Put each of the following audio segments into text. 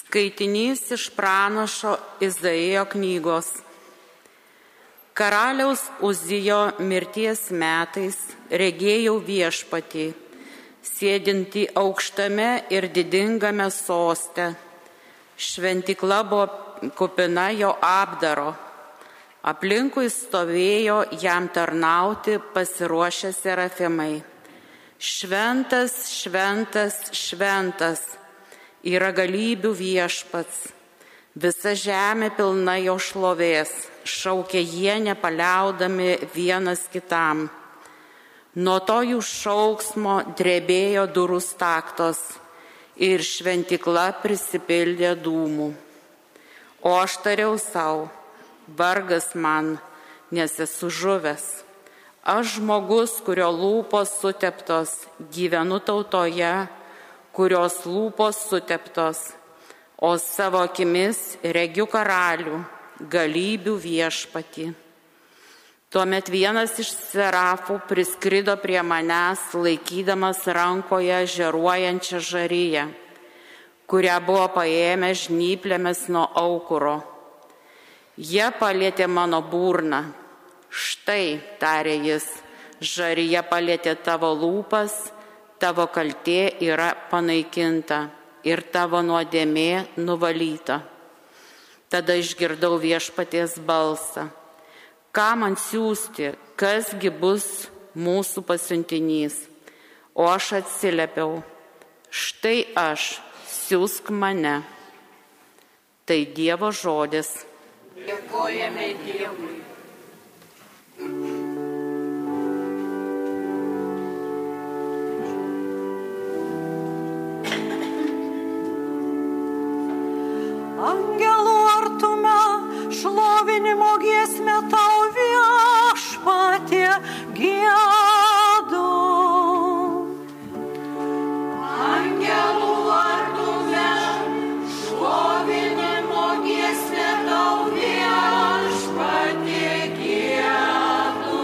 Skaitinys iš pranašo Izaijo knygos. Karaliaus Uzijo mirties metais regėjau Viešpatį, sėdintį aukštame ir didingame soste. Šventykla buvo kupina jo apdaro. Aplinkui stovėjo jam tarnauti pasiruošę serafimai. Šventas, šventas, šventas yra galybių Viešpats. Visa žemė pilna jo šlovės, šaukė jie nepaliaudami vienas kitam. Nuo to jų šauksmo drebėjo durų staktos ir šventykla prisipildė dūmų. O aš tariau sau, vargas man, nes esu žuvęs. Aš žmogus, kurio lūpos suteptos, gyvenu tautoje, kurios lūpos suteptos, o savo akimis regiu karalių, galybių Viešpatį. Tuomet vienas iš serafų priskrido prie manęs, laikydamas rankoje žėruojančią žaryją, kurią buvo paėmę žnyplėmis nuo aukuro. Jie palietė mano burną. Štai, tarė jis, žaryje palietė tavo lūpas, tavo kaltė yra panaikinta ir tavo nuodėmė nuvalyta. Tada išgirdau Viešpaties balsą. Ką man siųsti, kasgi bus mūsų pasiuntinys? O aš atsiliepiau, štai aš, siųsk mane. Tai Dievo žodis. Dėkojame Dievui. Angelų artume šlovinimo giesmę tau Viešpatie giedu. Angelų artume šlovinimo giesmę tau Viešpatie giedu.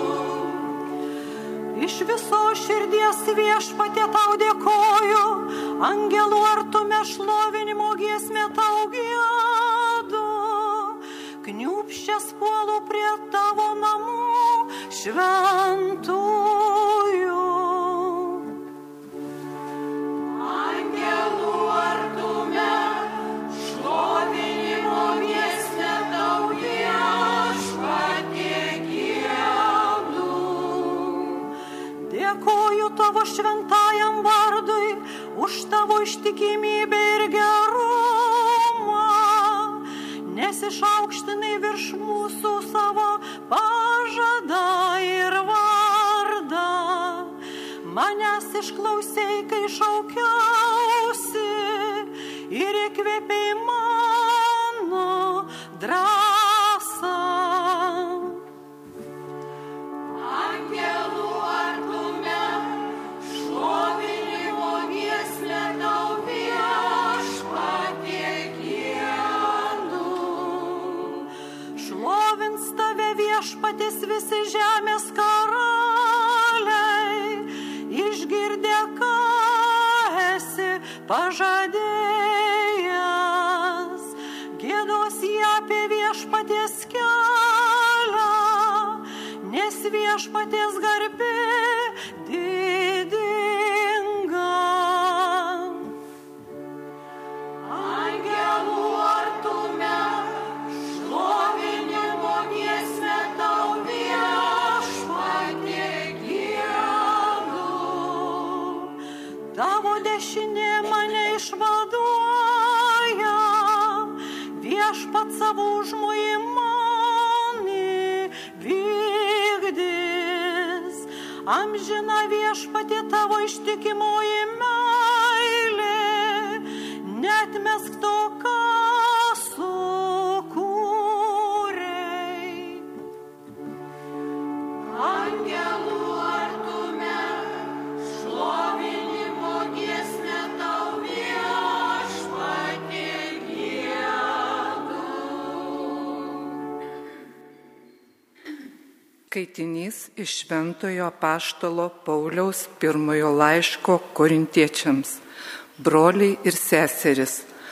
Iš viso širdies Viešpatie tau dėkoju, angelų artume šlovinimo giesmę tau giedu. Kniūpsčias puolu prie tavo namų šventųjų. Angelų artume šlovinimo giesmę tau Viešpatie giedu. Dėkoju tavo šventajam vardui už tavo ištikimybę ir gerumą, nes išaukštinai virš mūsų savo pažadą ir vardą. Manęs išklausei, kai šaukiausi ir įkvėpei mano drąsą. Angelų artume šlovinimo giesmę tau Viešpatie giedu. Šlovins tave Viešpaties visi žemės karaliai, išgirdę, ką esi pažadėjęs. Giedos jie apie Viešpaties kelią, nes Viešpaties garbė didinga. Angelų artume šlovinimo giesmę tau Viešpatie giedu. Tavo dešinė mane išvaduoja, Viešpats savo užmojį man įvykdys. Amžina Viešpatie tavo ištikimoji meilė, neatmesk to, ką sukūrei. Angelų artume šlovinimo giesmę tau Viešpatie giedu. Skaitinys iš Šventojo apaštalo Pauliaus pirmojo laiško Korintiečiams. Broliai ir seserys,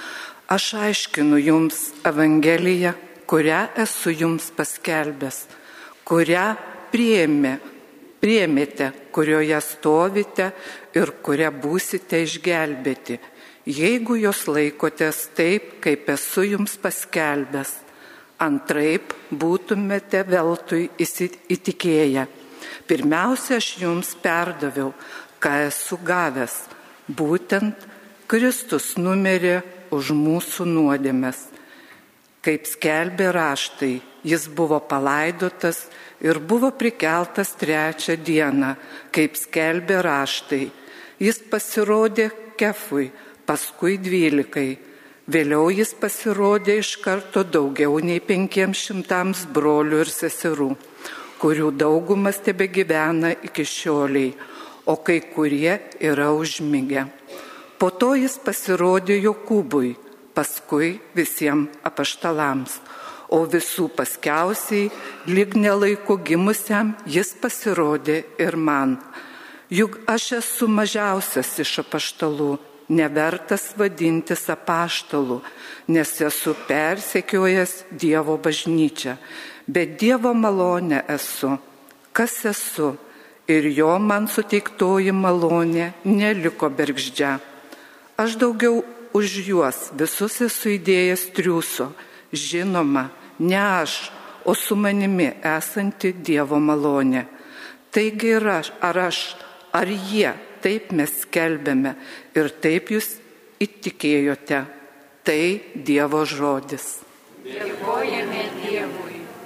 Aš aiškinu jums Evangeliją, kurią esu jums paskelbęs, kurią priėmėte, kurioje stovite ir kurią būsite išgelbėti, jeigu jos laikotės taip, kaip esu jums paskelbęs. Antraip būtumėte veltui įtikėję. Pirmiausia, aš jums perdaviau, ką esu gavęs, būtent Kristus numirė už mūsų nuodėmes. Kaip skelbė raštai, jis buvo palaidotas ir buvo prikeltas 3 dieną, kaip skelbė raštai. Jis pasirodė Kefui, paskui 12. Vėliau jis pasirodė iš karto daugiau nei 500 brolių ir seserų, kurių daugumas tebegyvena iki šioliai, o kai kurie yra užmigę. Po to jis pasirodė Jokūbui, paskui visiems apaštalams, o visų paskiausiai, lyg nelaiku gimusiam, jis pasirodė ir man. Juk aš esu mažiausias iš apaštalų, nevertas vadintis apaštalu, nes esu persekiojęs Dievo bažnyčią, bet Dievo malonę esu. Kas esu? Ir jo man suteiktoji malonė neliko bergždžia. Aš daugiau už juos visus esu įdėjęs triūso, žinoma, ne aš, o su manimi esanti Dievo malonė. Taigi ir aš, ar jie, taip mes skelbėme ir taip jūs įtikėjote. Tai Dievo žodis. Dėkojame Dievui.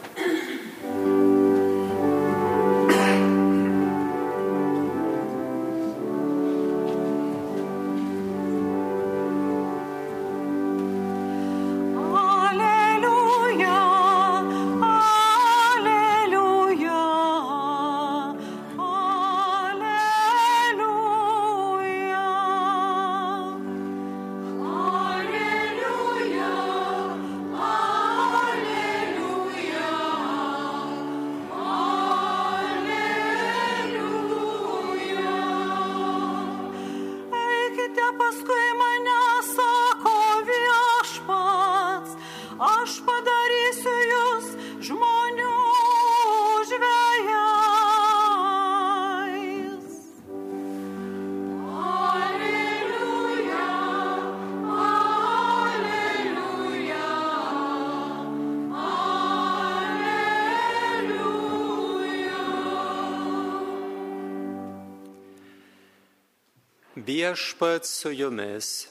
Viešpats su jumis.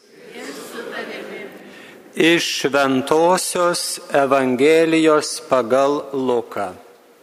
Iš Šventosios Evangelijos pagal Luką.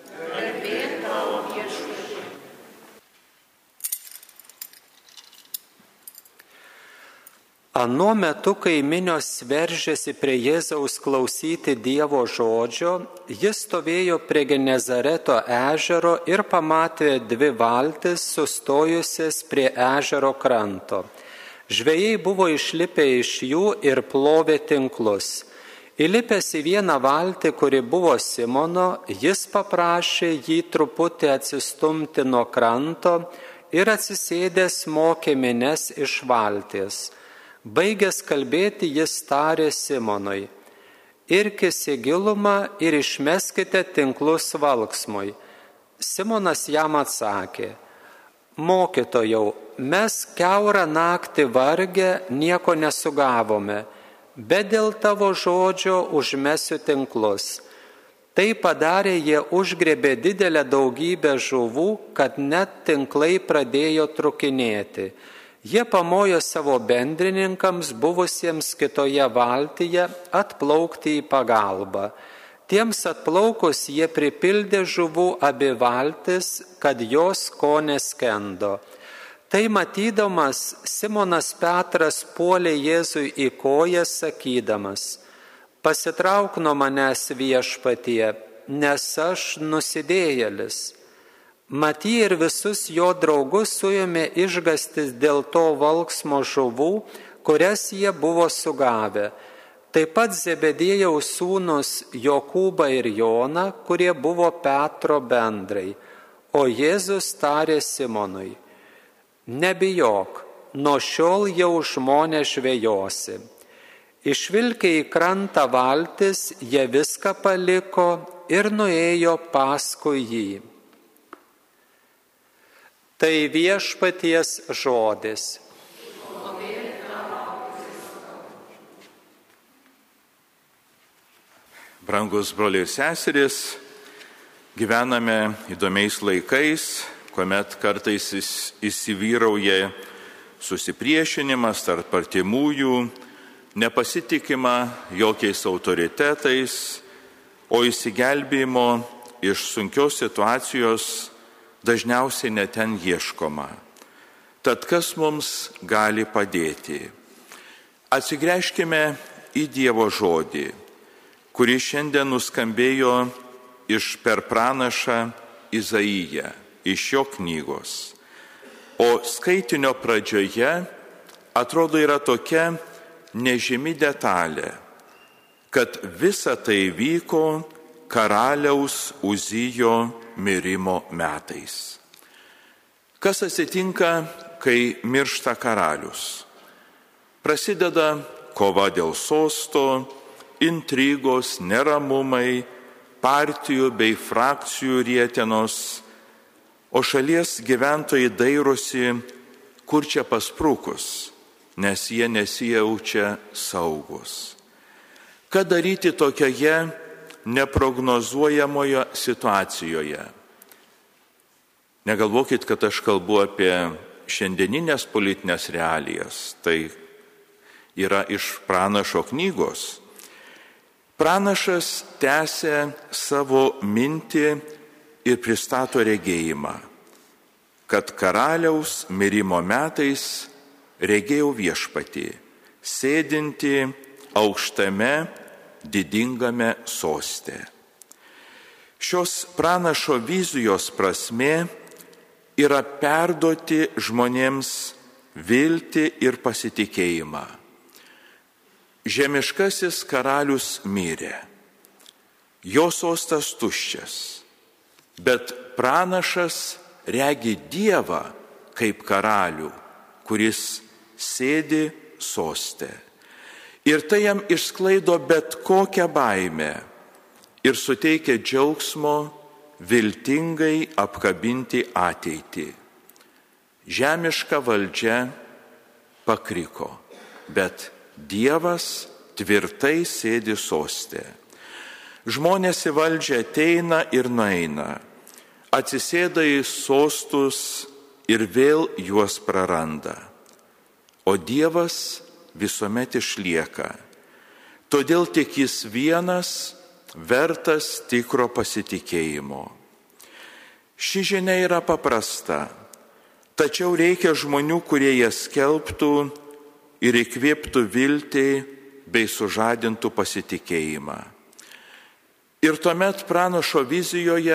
Anuo metu, kai minios veržėsi prie Jėzaus klausyti Dievo žodžio, jis stovėjo prie Genezareto ežero ir pamatė 2 valtis sustojusias prie ežero kranto. Žvejai buvo išlipę iš jų ir plovė tinklus. Įlipęs į vieną valtį, kuri buvo Simono, jis paprašė jį truputį atsistumti nuo kranto ir atsisėdęs mokė minias iš valties. Baigęs kalbėti, jis tarė Simonui: irkis į gilumą ir išmeskite tinklus valksmui. Simonas jam atsakė: mokytojau, mes kiaurą naktį vargę nieko nesugavome, bet dėl tavo žodžio užmesiu tinklus. Tai padarė, jie užgriebė didelę daugybę žuvų, kad net tinklai pradėjo trukinėti. Jie pamojo savo bendrininkams buvusiems kitoje valtyje atplaukti į pagalbą. Tiems atplaukus jie pripildė žuvų abi valtis, kad jos ko neskendo. Tai matydamas, Simonas Petras puolė Jėzui į kojas, sakydamas: pasitrauk nuo manęs, Viešpatie, nes aš nusidėjėlis. Maty ir visus jo draugus suėmė išgąstis dėl to valksmo žuvų, kurias jie buvo sugavę. Taip pat Zebediejaus sūnus Jokūbą ir Joną, kurie buvo Petro bendrai. O Jėzus tarė Simonui: nebijok, nuo šiol jau žmonės žvejosi. Išvilkę į krantą valtis, jie viską paliko ir nuėjo paskui jį. Tai viešpaties žodis. Brangus broliai ir seserys, gyvename įdomiais laikais, kuomet kartais įsivyrauja susipriešinimas tarp artimųjų, nepasitikima jokiais autoritetais, o išsigelbėjimo iš sunkios situacijos dažniausiai ne ten ieškoma. Tad kas mums gali padėti? Atsigręžkime į Dievo žodį, kuris šiandien nuskambėjo per pranašą Izaiją, iš jo knygos. O skaitinio pradžioje atrodo yra tokia nežymi detalė, kad visa tai vyko karaliaus Uzijo mirimo metais. Kas atsitinka, kai miršta karalius? Prasideda kova dėl sosto, intrigos, neramumai, partijų bei frakcijų rietenos, o šalies gyventojai dairosi, kur čia pasprukus, nes jie nesijaučia saugus. Ką daryti tokioje neprognozuojamoje situacijoje? Negalvokit, kad aš kalbu apie šiandieninės politinės realijas, tai yra iš pranašo knygos. Pranašas tęsia savo mintį ir pristato regėjimą, kad karaliaus mirimo metais regėjau viešpatį, sėdinti aukštame didingame soste. Šios pranašo vizijos prasmė yra perduoti žmonėms viltį ir pasitikėjimą. Žemiškasis karalius mirė, jo sostas tuščias, bet pranašas regi Dievą kaip karalių, kuris sėdi soste. Ir tai jam išsklaido bet kokią baimę ir suteikia džiaugsmo viltingai apkabinti ateitį. Žemiška valdžia pakriko, bet Dievas tvirtai sėdi soste. Žmonės į valdžią ateina ir nueina, atsisėda į sostus ir vėl juos praranda. O Dievas visuomet išlieka. Todėl tik jis vienas vertas tikro pasitikėjimo. Ši žinia yra paprasta, tačiau reikia žmonių, kurie ją skelbtų ir įkvėptų viltį bei sužadintų pasitikėjimą. Ir tuomet pranašo vizijoje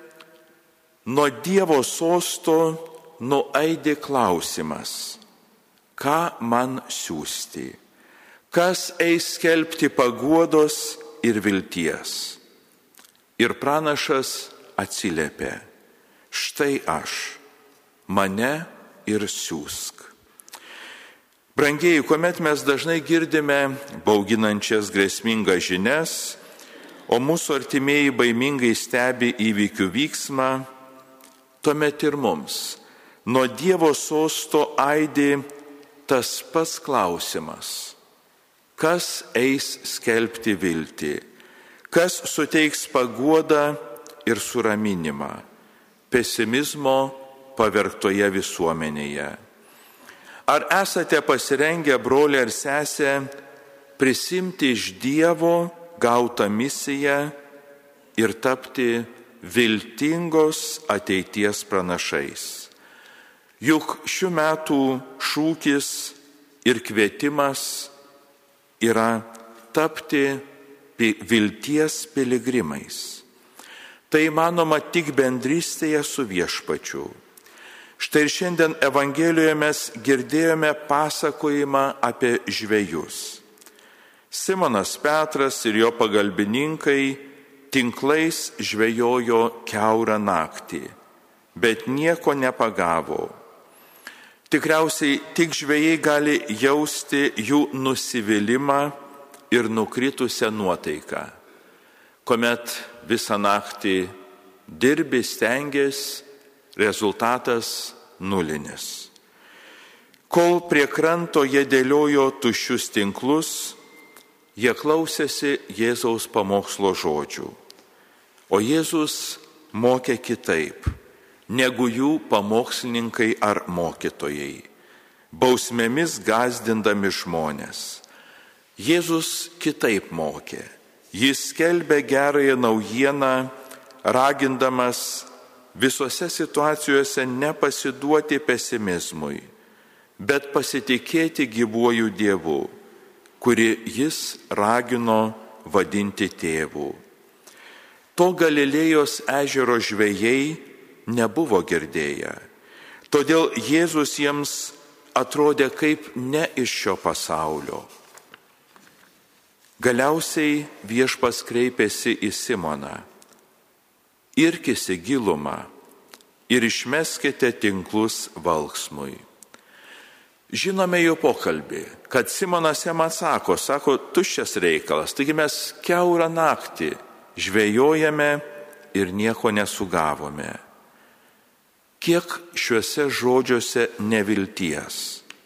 nuo Dievo sosto nuaidi klausimas, ką man siųsti, kas eis skelbti paguodos ir vilties. Ir pranašas atsiliepė, štai aš, mane ir siųsk. Brangieji, kuomet mes dažnai girdime bauginančias grėsmingas žinias, o mūsų artimieji baimingai stebi įvykių vyksmą, tuomet ir mums nuo Dievo sosto aidi tas pats klausimas, kas eis skelbti viltį, kas suteiks paguodą ir suraminimą pesimizmo pavergtoje visuomenėje. Ar esate pasirengę, broliai ir sesė, prisimti iš Dievo gautą misiją ir tapti viltingos ateities pranašais? Juk šių metų šūkis ir kvietimas yra tapti vilties piligrimais. Tai įmanoma tik bendrystėje su viešpačiu. Štai ir šiandien Evangelijoje mes girdėjome pasakojimą apie žvejus. Simonas Petras ir jo pagalbininkai tinklais žvejojo kiaurą naktį, bet nieko nepagavo. Tikriausiai tik žvejai gali jausti jų nusivylimą ir nukritusią nuotaiką, kuomet visą naktį dirbi, stengiasi, rezultatas nulinis. Kol prie kranto jie dėliojo tuščius tinklus, jie klausėsi Jėzaus pamokslo žodžių. O Jėzus mokė kitaip, negu jų pamokslininkai ar mokytojai, bausmėmis gąsdindami žmonės. Jėzus kitaip mokė. Jis skelbė gerąją naujieną, ragindamas visose situacijose nepasiduoti pesimizmui, bet pasitikėti gyvuoju Dievu, kurį jis ragino vadinti tėvu. To Galilėjos ežero žvejai nebuvo girdėję, todėl Jėzus jiems atrodė kaip ne iš šio pasaulio. Galiausiai Viešpats kreipėsi į Simoną: irkis į gilumą ir išmeskite tinklus valksmui. Žinome jo pokalbį, kad Simonas jam atsako, tuščias reikalas, taigi mes kiaurą naktį žvejojame ir nieko nesugavome. Kiek šiuose žodžiuose nevilties.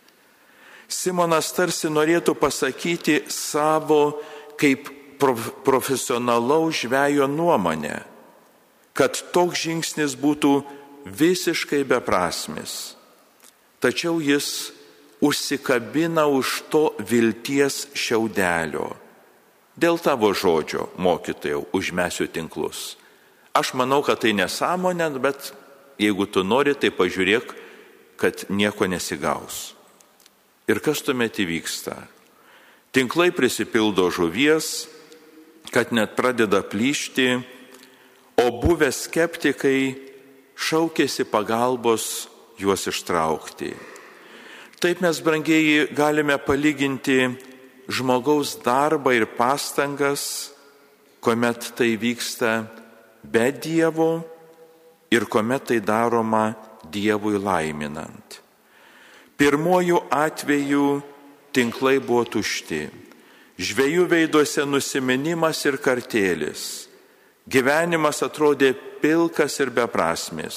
Simonas tarsi norėtų pasakyti savo kaip profesionalaus žvejo nuomonę, kad toks žingsnis būtų visiškai beprasmis. Tačiau jis užsikabina už to vilties šiaudelio. Dėl tavo žodžio, mokytojau, užmesiu tinklus. Aš manau, kad tai nesąmonė, bet jeigu tu nori, tai pažiūrėk, kad nieko nesigaus. Ir kas tuomet įvyksta? Tinklai prisipildo žuvies, kad net pradeda plyšti, o buvę skeptikai šaukėsi pagalbos juos ištraukti. Taip mes, brangieji, galime palyginti žmogaus darbą ir pastangas, kuomet tai vyksta be Dievo ir kuomet tai daroma Dievui laiminant. Pirmojų atveju tinklai buvo tušti, žvejų veiduose nusiminimas ir kartėlis. Gyvenimas atrodė pilkas ir beprasmis.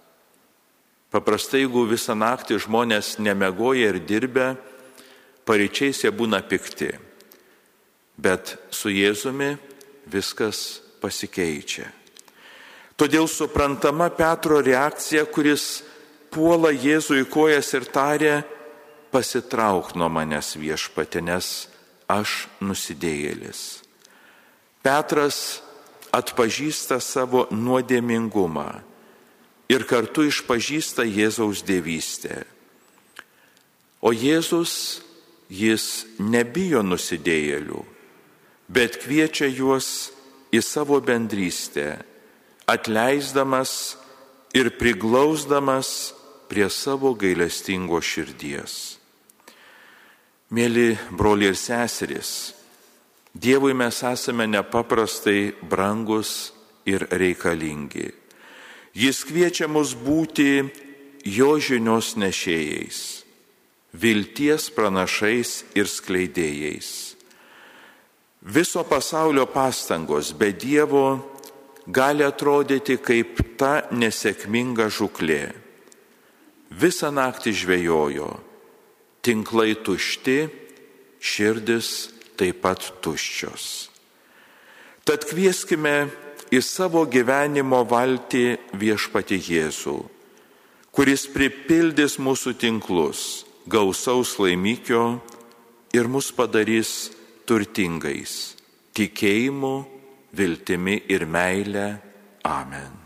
Paprastai, jeigu visą naktį žmonės nemiegoja ir dirbę, paryčiais jie būna pikti. Bet su Jėzumi viskas pasikeičia. Todėl suprantama Petro reakcija, kuris puola Jėzui kojas ir taria: pasitrauk nuo manęs, Viešpatie, nes aš nusidėjėlis. Petras atpažįsta savo nuodėmingumą ir kartu išpažįsta Jėzaus dievystę. O Jėzus, jis nebijo nusidėjėlių, bet kviečia juos į savo bendrystę, atleisdamas ir priglausdamas prie savo gailestingo širdies. Mėly broliai ir seserys, Dievui mes esame nepaprastai brangus ir reikalingi. Jis kviečia mus būti jo žinios nešėjais, vilties pranašais ir skleidėjais. Viso pasaulio pastangos be Dievo gali atrodyti kaip ta nesėkminga žūklė. Visą naktį žvejojo, tinklai tušti, širdis taip pat tuščios. Tad kvieskime į savo gyvenimo valtį Viešpatį Jėzų, kuris pripildys mūsų tinklus gausaus laimikio ir mus padarys turtingais tikėjimu, viltimi ir meile. Amen.